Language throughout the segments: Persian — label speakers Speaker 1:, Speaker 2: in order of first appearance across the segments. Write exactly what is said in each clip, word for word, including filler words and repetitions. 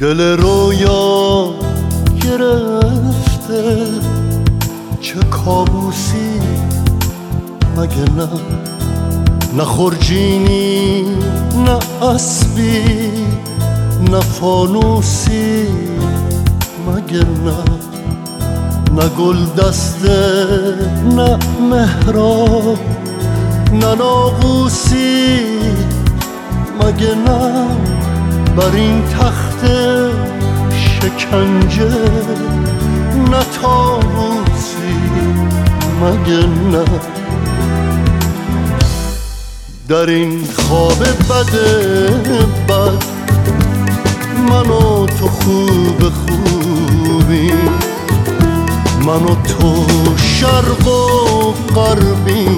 Speaker 1: دل رویا گرفته، چه کابوسی مگه نه؟ نه خورجینی نه اسبی نه فانوسی مگه نه؟ نه گل دسته نه مهراب نه ناقوسی مگه نه؟ بر این تخت شکنجه نه طاووسی مگه نه؟ در این خواب بد بد من و تو خوب خوبی، من و تو شرق و غربی،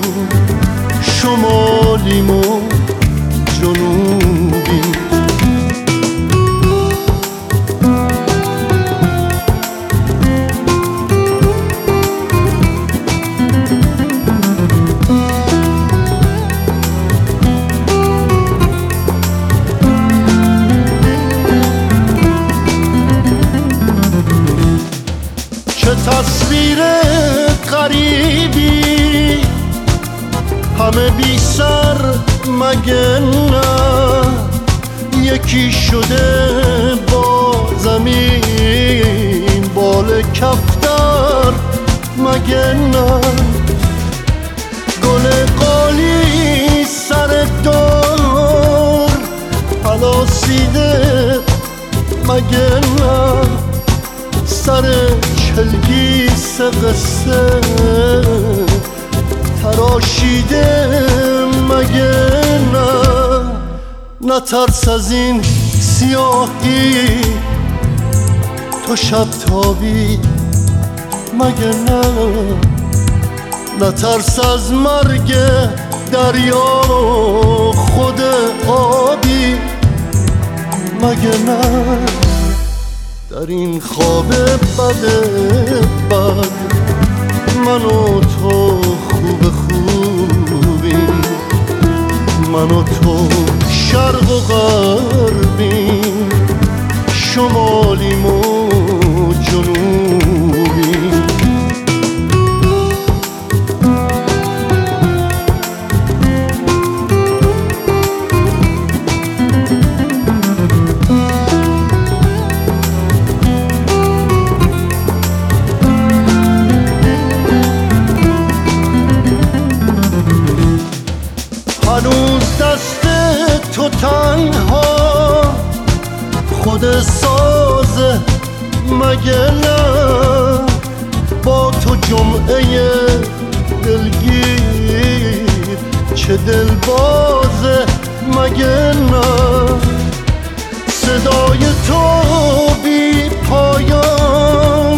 Speaker 1: شمالیم و جنوبی. چه تصویر غریبی، همه بی سر مگه نه؟ یکی شده با زمین بال کفتر مگه نه؟ گل قالی سر دار پلاسیده مگه نه؟ سر چلگیس قصه تراشیده مگه نه؟ نه ترس از این سیاهی تو شب تابی مگه نه؟ نه ترس از مرگ دریا خود آبی مگه نه؟ در این خواب بد بد من و تو خوب خوبی، من و تو شرق و غربی، شمالیم و جنوبی. هنوز دست تو تنها خود سازه مگه نه؟ با تو جمعه دلگیر چه دل بازه مگه نه؟ صدای تو بی پایان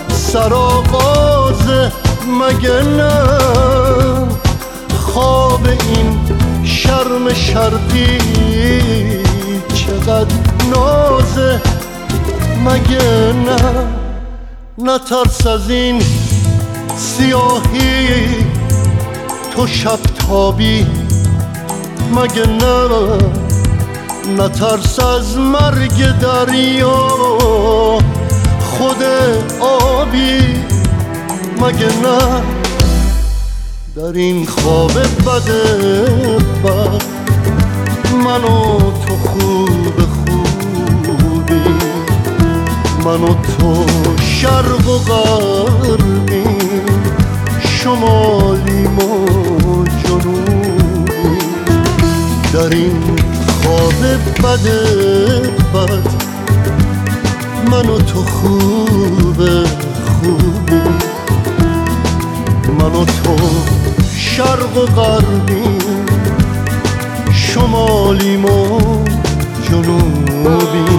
Speaker 1: سرآغازه مگه نه؟ خواب این شرم شرقی چقدر نازه مگه نه؟ نه ترس از این سیاهی تو شب تابی مگه نه؟ نه ترس از مرگ دریا خود آبی مگه نه؟ در این خواب بد بد من و تو خوب خوبی، من و تو شرق و غربی، شمالیم و جنوبی. در این خواب بد بد من و تو خوب خوبی، من و تو شرق و غربی، شمالیم و جنوبی.